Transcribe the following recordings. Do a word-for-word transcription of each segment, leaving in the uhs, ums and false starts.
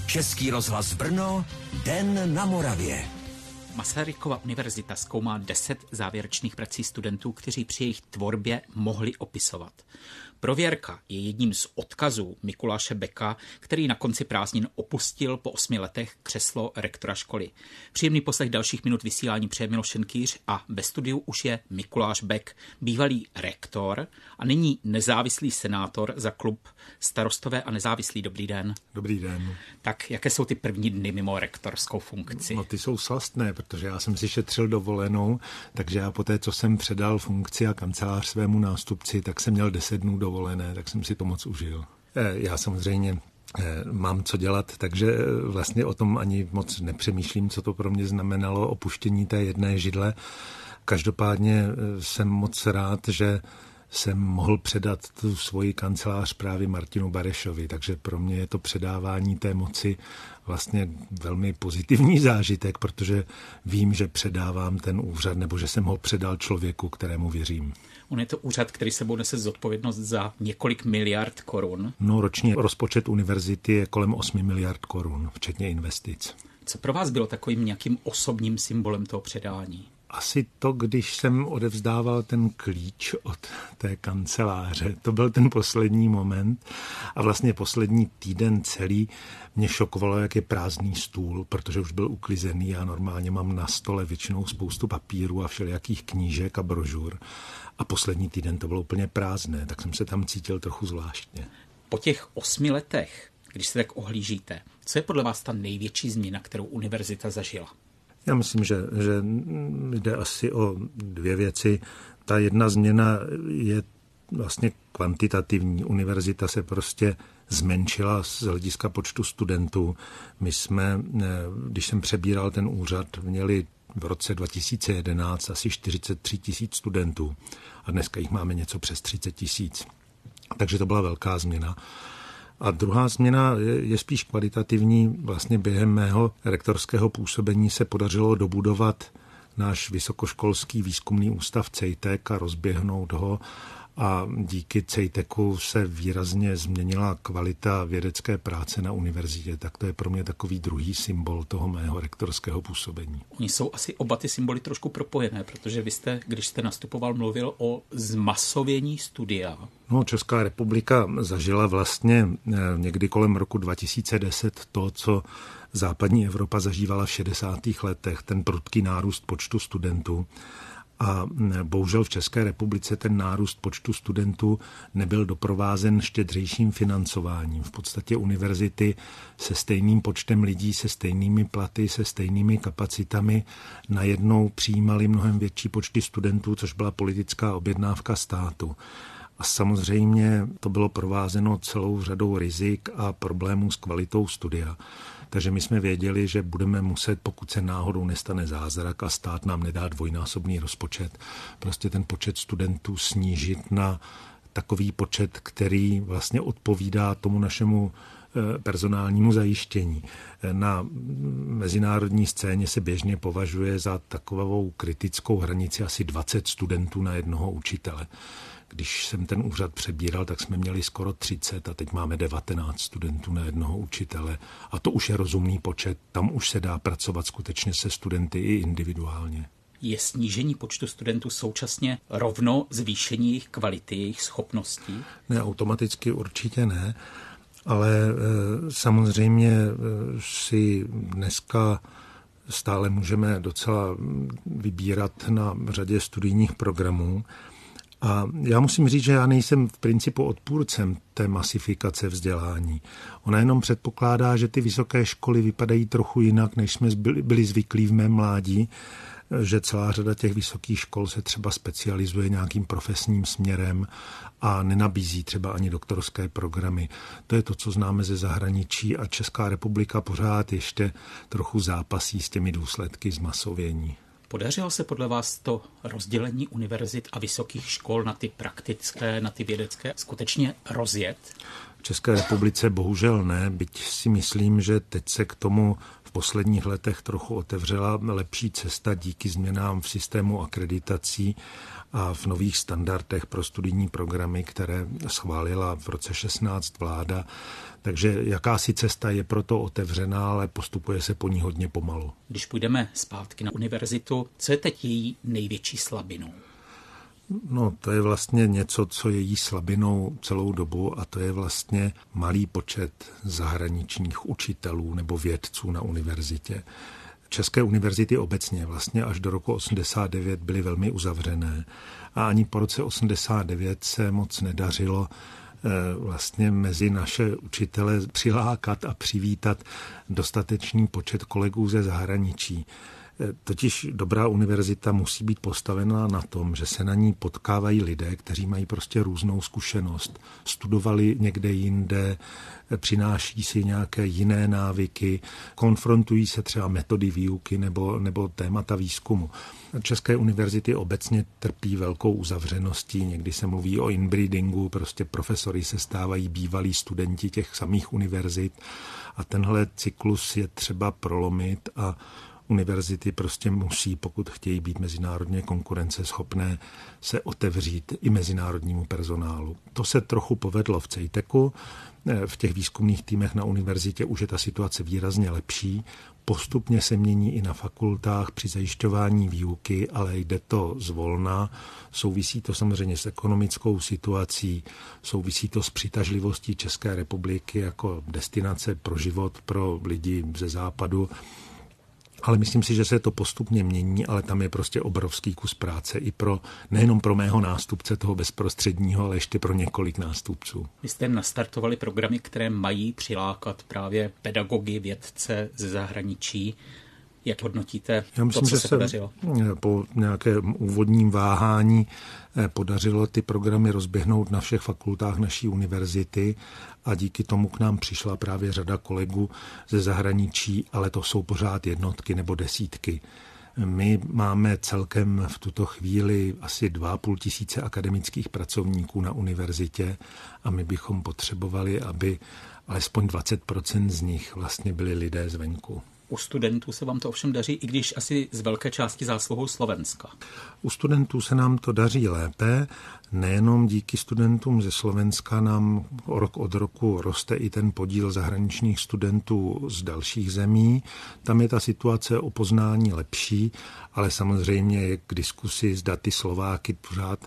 Český rozhlas Brno, Den na Moravě. Masarykova univerzita zkoumá deset závěrečných prací studentů, kteří při jejich tvorbě mohli opisovat. Prověrka je jedním z odkazů Mikuláše Beka, který na konci prázdnin opustil po osmi letech křeslo rektora školy. Příjemný poslech dalších minut vysílání přeje Miloš Šenkýř a ve studiu už je Mikuláš Bek, bývalý rektor a nyní nezávislý senátor za klub Starostové a nezávislí. Dobrý den. Dobrý den. Tak jaké jsou ty první dny mimo rektorskou funkci? No ty jsou slastné, protože já jsem si šetřil dovolenou, takže já po té, co jsem předal funkci a kancelář svému nástupci, tak jsem měl deset dnů dovolené, tak jsem si to moc užil. Já samozřejmě mám co dělat, takže vlastně o tom ani moc nepřemýšlím, co to pro mě znamenalo opuštění té jedné židle. Každopádně jsem moc rád, že jsem mohl předat tu svoji kancelář právě Martinu Barešovi, takže pro mě je to předávání té moci vlastně velmi pozitivní zážitek, protože vím, že předávám ten úřad, nebo že jsem ho předal člověku, kterému věřím. On je to úřad, který sebou nese zodpovědnost za několik miliard korun. No, roční rozpočet univerzity je kolem osmi miliard korun, včetně investic. Co pro vás bylo takovým nějakým osobním symbolem toho předání? Asi to, když jsem odevzdával ten klíč od té kanceláře. To byl ten poslední moment a vlastně poslední týden celý mě šokovalo, jak je prázdný stůl, protože už byl uklizený. Já normálně mám na stole většinou spoustu papírů a všelijakých knížek a brožur. A poslední týden to bylo úplně prázdné, tak jsem se tam cítil trochu zvláštně. Po těch osmi letech, když se tak ohlížíte, co je podle vás ta největší změna, kterou univerzita zažila? Já myslím, že, že jde asi o dvě věci. Ta jedna změna je vlastně kvantitativní. Univerzita se prostě zmenšila z hlediska počtu studentů. My jsme, když jsem přebíral ten úřad, měli v roce dva tisíce jedenáct asi čtyřicet tři tisíc studentů a dneska jich máme něco přes třicet tisíc. Takže to byla velká změna. A druhá změna je spíš kvalitativní. Vlastně během mého rektorského působení se podařilo dobudovat náš vysokoškolský výzkumný ústav CEJTEC a rozběhnout ho. A díky CEJTECu se výrazně změnila kvalita vědecké práce na univerzitě. Tak to je pro mě takový druhý symbol toho mého rektorského působení. Oni jsou asi oba ty symboly trošku propojené, protože vy jste, když jste nastupoval, mluvil o zmasovění studia. No, Česká republika zažila vlastně někdy kolem roku dva tisíce deset to, co západní Evropa zažívala v šedesátých letech, ten prudký nárůst počtu studentů. A bohužel v České republice ten nárůst počtu studentů nebyl doprovázen štědřejším financováním. V podstatě univerzity se stejným počtem lidí, se stejnými platy, se stejnými kapacitami najednou přijímaly mnohem větší počty studentů, což byla politická objednávka státu. A samozřejmě to bylo provázeno celou řadou rizik a problémů s kvalitou studia. Takže my jsme věděli, že budeme muset, pokud se náhodou nestane zázrak a stát nám nedá dvojnásobný rozpočet, prostě ten počet studentů snížit na takový počet, který vlastně odpovídá tomu našemu personálnímu zajištění. Na mezinárodní scéně se běžně považuje za takovou kritickou hranici asi dvacet studentů na jednoho učitele. Když jsem ten úřad přebíral, tak jsme měli skoro třicet a teď máme devatenáct studentů na jednoho učitele. A to už je rozumný počet, tam už se dá pracovat skutečně se studenty i individuálně. Je snížení počtu studentů současně rovno zvýšení jejich kvality, jejich schopností? Ne, automaticky určitě ne, ale e, samozřejmě e, si dneska stále můžeme docela vybírat na řadě studijních programů. A já musím říct, že já nejsem v principu odpůrcem té masifikace vzdělání. Ona jenom předpokládá, že ty vysoké školy vypadají trochu jinak, než jsme byli zvyklí v mém mládí, že celá řada těch vysokých škol se třeba specializuje nějakým profesním směrem a nenabízí třeba ani doktorské programy. To je to, co známe ze zahraničí a Česká republika pořád ještě trochu zápasí s těmi důsledky zmasovění. Podařilo se podle vás to rozdělení univerzit a vysokých škol na ty praktické, na ty vědecké skutečně rozjet? V České republice bohužel ne, byť si myslím, že teď se k tomu v posledních letech trochu otevřela lepší cesta díky změnám v systému akreditací a v nových standardech pro studijní programy, které schválila v roce šestnáct vláda. Takže jakási cesta je proto otevřená, ale postupuje se po ní hodně pomalu. Když půjdeme zpátky na univerzitu, co je teď její největší slabinou? No, to je vlastně něco, co je jí slabinou celou dobu a to je vlastně malý počet zahraničních učitelů nebo vědců na univerzitě. České univerzity obecně vlastně až do roku osmdesát devět byly velmi uzavřené a ani po roce osmdesát devět se moc nedařilo vlastně mezi naše učitele přilákat a přivítat dostatečný počet kolegů ze zahraničí. Totiž dobrá univerzita musí být postavená na tom, že se na ní potkávají lidé, kteří mají prostě různou zkušenost. Studovali někde jinde, přináší si nějaké jiné návyky, konfrontují se třeba metody výuky nebo, nebo témata výzkumu. České univerzity obecně trpí velkou uzavřeností, někdy se mluví o inbreedingu, prostě profesory se stávají bývalí studenti těch samých univerzit a tenhle cyklus je třeba prolomit a univerzity prostě musí, pokud chtějí být mezinárodně konkurenceschopné, se otevřít i mezinárodnímu personálu. To se trochu povedlo v CEITECu, v těch výzkumných týmech na univerzitě už je ta situace výrazně lepší. Postupně se mění i na fakultách při zajišťování výuky, ale jde to zvolna. Souvisí to samozřejmě s ekonomickou situací, souvisí to s přitažlivostí České republiky jako destinace pro život pro lidi ze západu. Ale myslím si, že se to postupně mění, ale tam je prostě obrovský kus práce i pro, nejenom pro mého nástupce toho bezprostředního, ale ještě pro několik nástupců. Vy jste nastartovali programy, které mají přilákat právě pedagogy, vědce ze zahraničí. Jak hodnotíte Já myslím, to, co že se podařilo? Po nějakém úvodním váhání podařilo ty programy rozběhnout na všech fakultách naší univerzity a díky tomu k nám přišla právě řada kolegů ze zahraničí, ale to jsou pořád jednotky nebo desítky. My máme celkem v tuto chvíli asi dva a půl tisíce akademických pracovníků na univerzitě a my bychom potřebovali, aby alespoň dvacet procent z nich vlastně byli lidé zvenku. U studentů se vám to ovšem daří, i když asi z velké části zásluhou Slovenska. U studentů se nám to daří lépe, nejenom díky studentům ze Slovenska nám rok od roku roste i ten podíl zahraničních studentů z dalších zemí. Tam je ta situace o poznání lepší, ale samozřejmě je k diskusi s daty Slováky pořád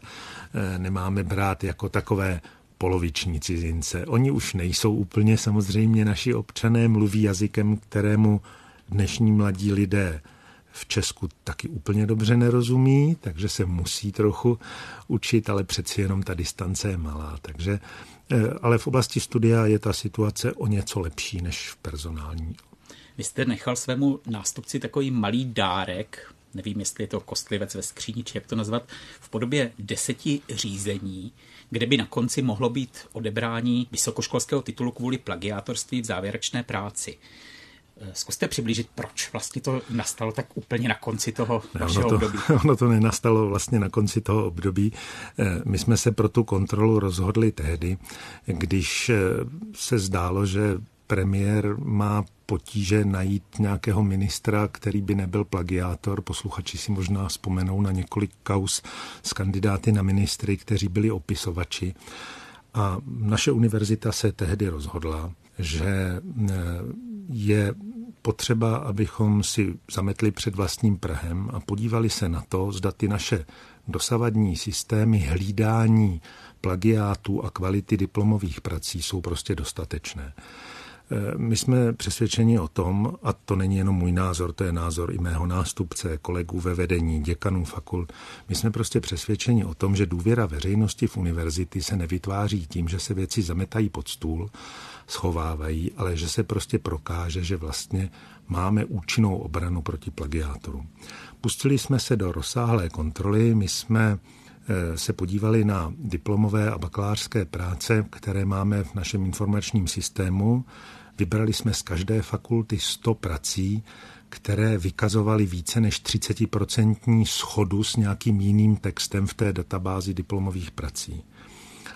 nemáme brát jako takové poloviční cizince. Oni už nejsou úplně samozřejmě naši občané, mluví jazykem, kterému dnešní mladí lidé v Česku taky úplně dobře nerozumí, takže se musí trochu učit, ale přeci jenom ta distance je malá. Takže, ale v oblasti studia je ta situace o něco lepší než v personální. Vy jste nechal svému nástupci takový malý dárek, nevím, jestli je to kostlivec ve skříni, či jak to nazvat, v podobě deseti řízení, kde by na konci mohlo být odebrání vysokoškolského titulu kvůli plagiátorství v závěrečné práci. Zkuste přiblížit, proč vlastně to nastalo tak úplně na konci toho vašeho ono to, období. Ono to nenastalo vlastně na konci toho období. My jsme se pro tu kontrolu rozhodli tehdy, když se zdálo, že premiér má potíže najít nějakého ministra, který by nebyl plagiátor. Posluchači si možná vzpomenou na několik kauz s kandidáty na ministry, kteří byli opisovači. A naše univerzita se tehdy rozhodla, že je potřeba, abychom si zametli před vlastním prahem a podívali se na to, zda ty naše dosavadní systémy hlídání plagiátů a kvality diplomových prací jsou prostě dostatečné. My jsme přesvědčeni o tom, a to není jenom můj názor, to je názor i mého nástupce, kolegů ve vedení, děkanů fakult, my jsme prostě přesvědčeni o tom, že důvěra veřejnosti v univerzity se nevytváří tím, že se věci zametají pod stůl, schovávají, ale že se prostě prokáže, že vlastně máme účinnou obranu proti plagiátorům. Pustili jsme se do rozsáhlé kontroly, my jsme se podívali na diplomové a bakalářské práce, které máme v našem informačním systému. Vybrali jsme z každé fakulty sto prací, které vykazovaly více než třicet procent shodu s nějakým jiným textem v té databázi diplomových prací.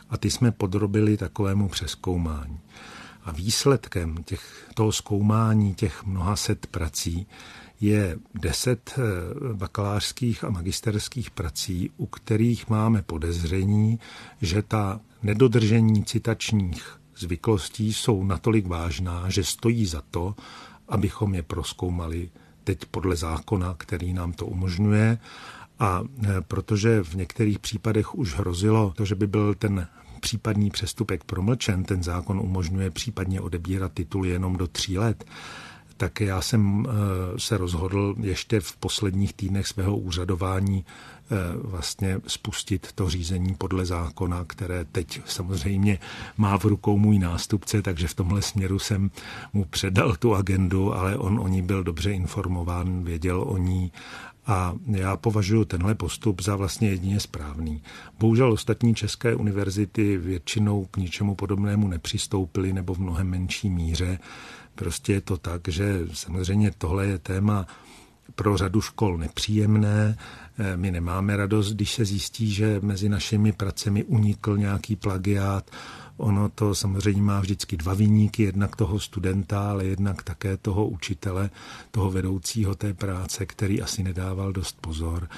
a ty jsme podrobili takovému přezkoumání. A výsledkem těch, toho zkoumání těch mnoha set prací je deset bakalářských a magisterských prací, u kterých máme podezření, že ta nedodržení citačních zvyklostí jsou natolik vážná, že stojí za to, abychom je prozkoumali teď podle zákona, který nám to umožňuje. A protože v některých případech už hrozilo to, že by byl ten případný přestupek promlčen, ten zákon umožňuje případně odebírat titul jenom do tří let, tak já jsem se rozhodl ještě v posledních týdnech svého úřadování vlastně spustit to řízení podle zákona, které teď samozřejmě má v rukou můj nástupce, takže v tomhle směru jsem mu předal tu agendu, ale on o ní byl dobře informován, věděl o ní a já považuji tenhle postup za vlastně jedině správný. Bohužel ostatní české univerzity většinou k ničemu podobnému nepřistoupily nebo v mnohem menší míře. Prostě je to tak, že samozřejmě tohle je téma pro řadu škol nepříjemné. My nemáme radost, když se zjistí, že mezi našimi pracemi unikl nějaký plagiát. Ono to samozřejmě má vždycky dva viníky, jednak toho studenta, ale jednak také toho učitele, toho vedoucího té práce, který asi nedával dost pozor.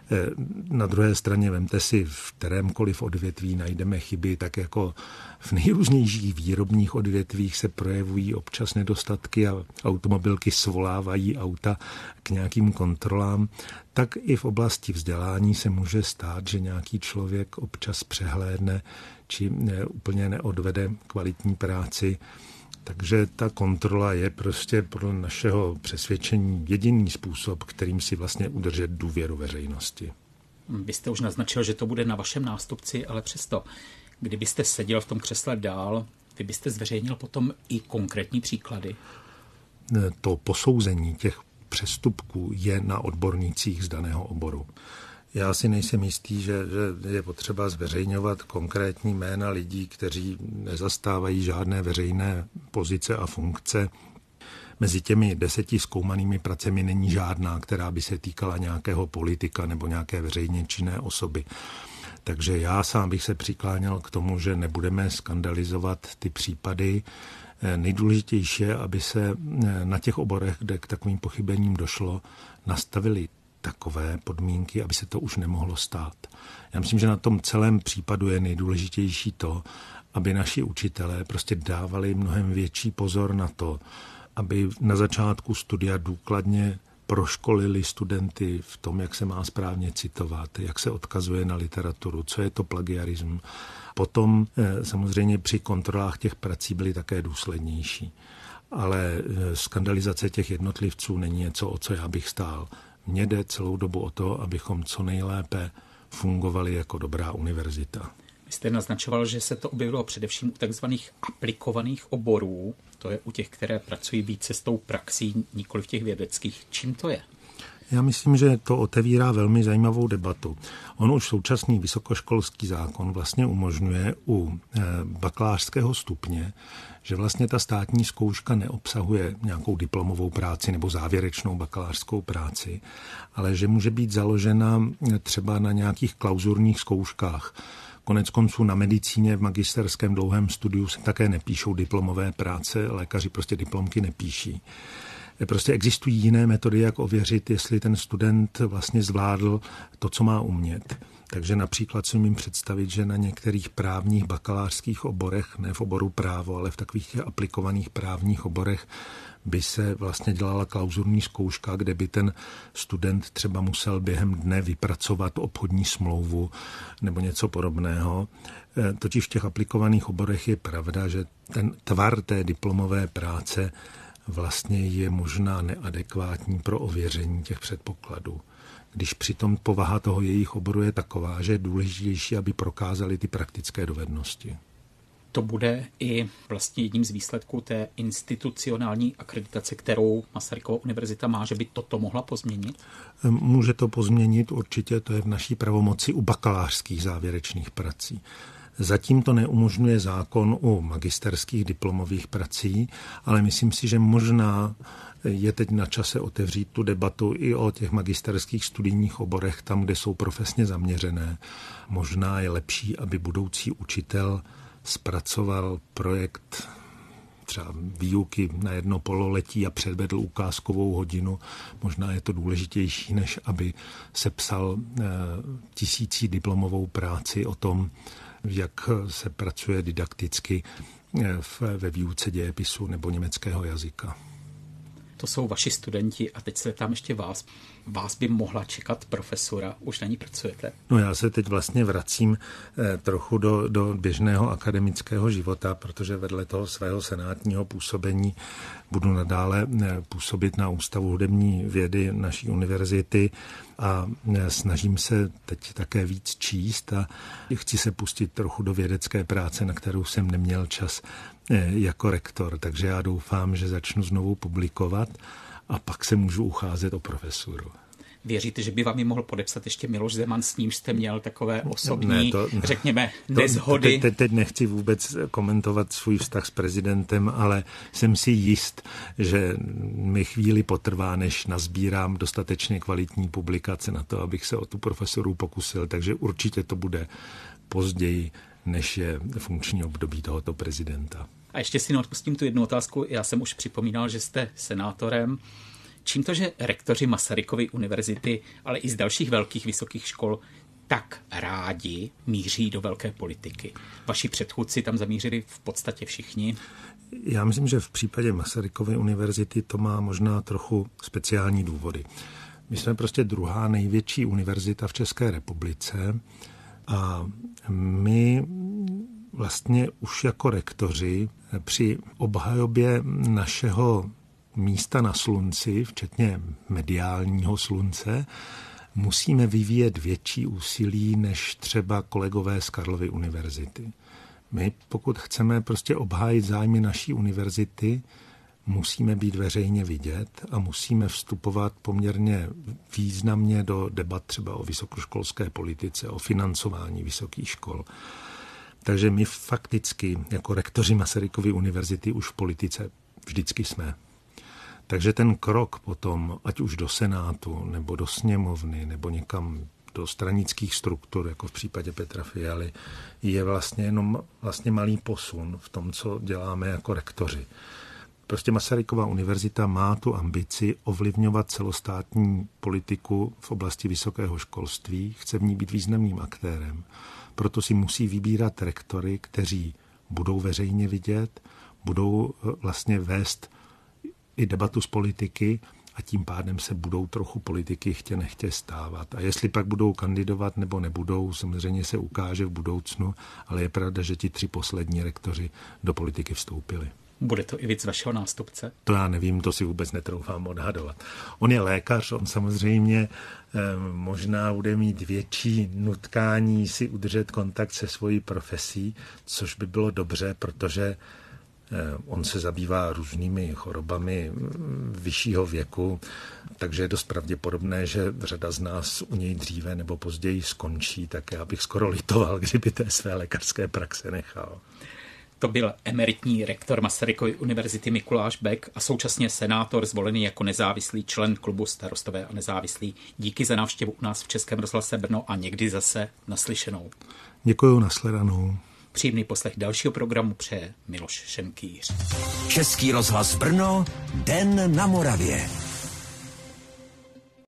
Na druhé straně vemte si, v kterémkoliv odvětví najdeme chyby, tak jako v nejrůznějších výrobních odvětvích se projevují občas nedostatky a automobilky svolávají auta k nějakým kontrolám, tak i v oblasti vzdělání se může stát, že nějaký člověk občas přehlédne či úplně neodvede kvalitní práci. Takže ta kontrola je prostě podle našeho přesvědčení jediný způsob, kterým si vlastně udržet důvěru veřejnosti. Vy jste už naznačil, že to bude na vašem nástupci, ale přesto, kdybyste seděl v tom křesle dál, vy byste zveřejnil potom i konkrétní příklady? To posouzení těch přestupků je na odbornících z daného oboru. Já si nejsem jistý, že, že je potřeba zveřejňovat konkrétní jména lidí, kteří nezastávají žádné veřejné pozice a funkce. Mezi těmi deseti zkoumanými pracemi není žádná, která by se týkala nějakého politika nebo nějaké veřejně činné osoby. Takže já sám bych se přikláněl k tomu, že nebudeme skandalizovat ty případy. Nejdůležitější je, aby se na těch oborech, kde k takovým pochybením došlo, nastavili takové podmínky, aby se to už nemohlo stát. Já myslím, že na tom celém případu je nejdůležitější to, aby naši učitelé prostě dávali mnohem větší pozor na to, aby na začátku studia důkladně proškolili studenty v tom, jak se má správně citovat, jak se odkazuje na literaturu, co je to plagiarism. Potom samozřejmě při kontrolách těch prací byly také důslednější. Ale skandalizace těch jednotlivců není něco, o co já bych stál. Mně jde celou dobu o to, abychom co nejlépe fungovali jako dobrá univerzita. Vy jste naznačoval, že se to objevilo především u takzvaných aplikovaných oborů. To je u těch, které pracují více s tou praxí, nikoli v těch vědeckých. Čím to je? Já myslím, že to otevírá velmi zajímavou debatu. On už současný vysokoškolský zákon vlastně umožňuje u bakalářského stupně, že vlastně ta státní zkouška neobsahuje nějakou diplomovou práci nebo závěrečnou bakalářskou práci, ale že může být založena třeba na nějakých klauzurních zkouškách. Konec konců na medicíně v magisterském dlouhém studiu se také nepíšou diplomové práce, lékaři prostě diplomky nepíší. Prostě existují jiné metody, jak ověřit, jestli ten student vlastně zvládl to, co má umět. Takže například si umím představit, že na některých právních bakalářských oborech, ne v oboru právo, ale v takových aplikovaných právních oborech, by se vlastně dělala klauzurní zkouška, kde by ten student třeba musel během dne vypracovat obchodní smlouvu nebo něco podobného. Totiž v těch aplikovaných oborech je pravda, že ten tvar té diplomové práce vlastně je možná neadekvátní pro ověření těch předpokladů. Když přitom povaha toho jejich oboru je taková, že je důležitější, aby prokázali ty praktické dovednosti. To bude i vlastně jedním z výsledků té institucionální akreditace, kterou Masarykova univerzita má, že by toto mohla pozměnit? Může to pozměnit, určitě to je v naší pravomoci u bakalářských závěrečných prací. Zatím to neumožňuje zákon o magisterských diplomových prací, ale myslím si, že možná je teď na čase otevřít tu debatu i o těch magisterských studijních oborech, tam, kde jsou profesně zaměřené. Možná je lepší, aby budoucí učitel zpracoval projekt třeba výuky na jedno pololetí a předvedl ukázkovou hodinu. Možná je to důležitější, než aby sepsal tisící diplomovou práci o tom, jak se pracuje didakticky ve výuce dějepisu nebo německého jazyka. To jsou vaši studenti a teď se tam ještě vás. Vás by mohla čekat profesura, už na ní pracujete? No já se teď vlastně vracím eh, trochu do, do běžného akademického života, protože vedle toho svého senátního působení budu nadále eh, působit na Ústavu hudební vědy naší univerzity a eh, snažím se teď také víc číst a chci se pustit trochu do vědecké práce, na kterou jsem neměl čas eh, jako rektor, takže já doufám, že začnu znovu publikovat a pak se můžu ucházet o profesuru. Věříte, že by vám ji mohl podepsat ještě Miloš Zeman, s ním jste měl takové osobní, ne, to, řekněme, nezhody? Teď, teď nechci vůbec komentovat svůj vztah s prezidentem, ale jsem si jist, že mi chvíli potrvá, než nazbírám dostatečně kvalitní publikace na to, abych se o tu profesoru pokusil, takže určitě to bude později, než je funkční období tohoto prezidenta. A ještě si neodpustím tu jednu otázku. Já jsem už připomínal, že jste senátorem. Čím to, že rektoři Masarykovy univerzity, ale i z dalších velkých vysokých škol tak rádi míří do velké politiky? Vaši předchůdci tam zamířili v podstatě všichni. Já myslím, že v případě Masarykovy univerzity to má možná trochu speciální důvody. My jsme prostě druhá největší univerzita v České republice a my vlastně už jako rektoři při obhajobě našeho místa na slunci, včetně mediálního slunce, musíme vyvíjet větší úsilí než třeba kolegové z Karlovy univerzity. My, pokud chceme prostě obhájit zájmy naší univerzity, musíme být veřejně vidět a musíme vstupovat poměrně významně do debat třeba o vysokoškolské politice, o financování vysokých škol. Takže my fakticky jako rektoři Masarykovy univerzity už v politice vždycky jsme. Takže ten krok potom, ať už do Senátu, nebo do sněmovny, nebo někam do stranických struktur, jako v případě Petra Fialy, je vlastně jenom vlastně malý posun v tom, co děláme jako rektoři. Prostě Masarykova univerzita má tu ambici ovlivňovat celostátní politiku v oblasti vysokého školství, chce v ní být významným aktérem. Proto si musí vybírat rektory, kteří budou veřejně vidět, budou vlastně vést i debatu z politiky a tím pádem se budou trochu politiky chtě nechtě stávat. A jestli pak budou kandidovat nebo nebudou, samozřejmě se ukáže v budoucnu, ale je pravda, že ti tři poslední rektoři do politiky vstoupili. Bude to i víc vašeho nástupce? To já nevím, to si vůbec netroufám odhadovat. On je lékař, on samozřejmě eh, možná bude mít větší nutkání si udržet kontakt se svojí profesí, což by bylo dobře, protože on se zabývá různými chorobami vyššího věku, takže je dost pravděpodobné, že řada z nás u něj dříve nebo později skončí, tak já bych skoro litoval, kdyby té své lékařské praxe nechal. To byl emeritní rektor Masarykovy univerzity Mikuláš Bek a současně senátor zvolený jako nezávislý člen klubu Starostové a nezávislí. Díky za návštěvu u nás v Českém rozhlase Brno a někdy zase naslyšenou. Děkuju, nashledanou. Příjemný poslech dalšího programu přeje Miloš Šenkýř. Český rozhlas Brno, Den na Moravě.